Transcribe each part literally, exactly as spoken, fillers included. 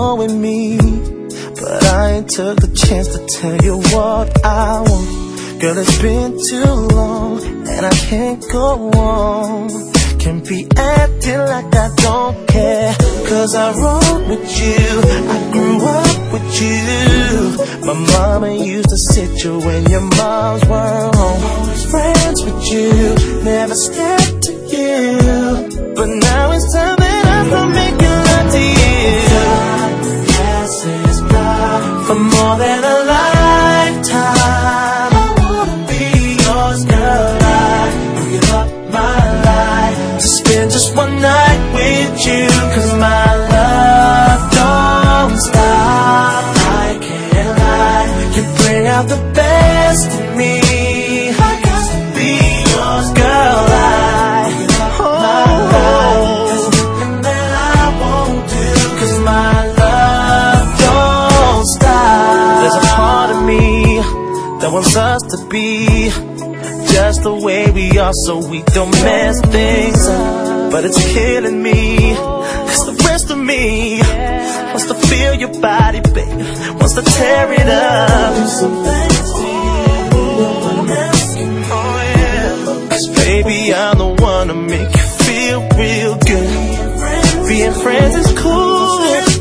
knowing me, but I ain't took the chance to tell you what I want. Girl, it's been too long, and I can't go on. Can't be acting like I don't care, cause I roll with you, I grew up with you. My mama used to sit you when your moms were home. Always friends with you, never stepped to you, but now it's time that I start making love to you. Time passes by for more than a lifetime. I wanna be yours, girl. I give up my life to spend just one night with you, cause my love don't stop. I can't lie, you bring out the best in me. I got to be yours, girl. I give up my life, there's nothing that I won't do, cause my love don't stop. There's a part of me that wants us to be just the way we are, so we don't mess things up. But it's killing me, cause the rest of me wants to feel your body, baby, wants to tear it up. Do some things to you, no one else can. Oh yeah, cause baby, I'm the one to make you feel real good. Being friends is cool,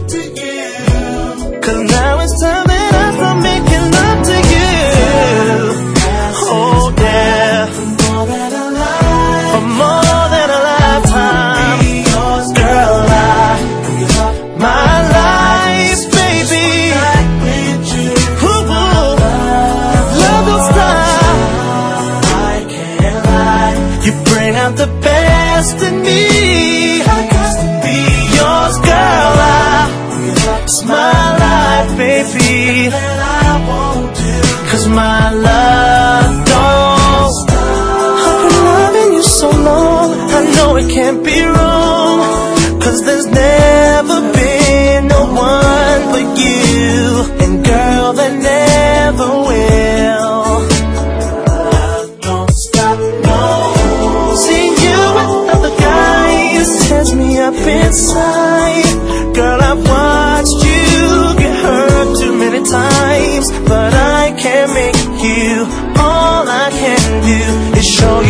cause now it's time that I start making love to you. Oh yeah, for more than a life, for more than a lifetime. Be yours, girl. I give up my life, baby. With you, ooh, love don't stop. I can't lie, you bring out the best in me. I got to be yours, girl. I give up my life, baby. That I won't do, cause my love don't stop. I've been loving you so long, I know it can't be wrong, cause there's never been no one but you, and girl, there never will. Love don't stop, no. See you with other guys tears me up inside. Girl, I've watched you get hurt too many times, but I can't make you. All I can do is show you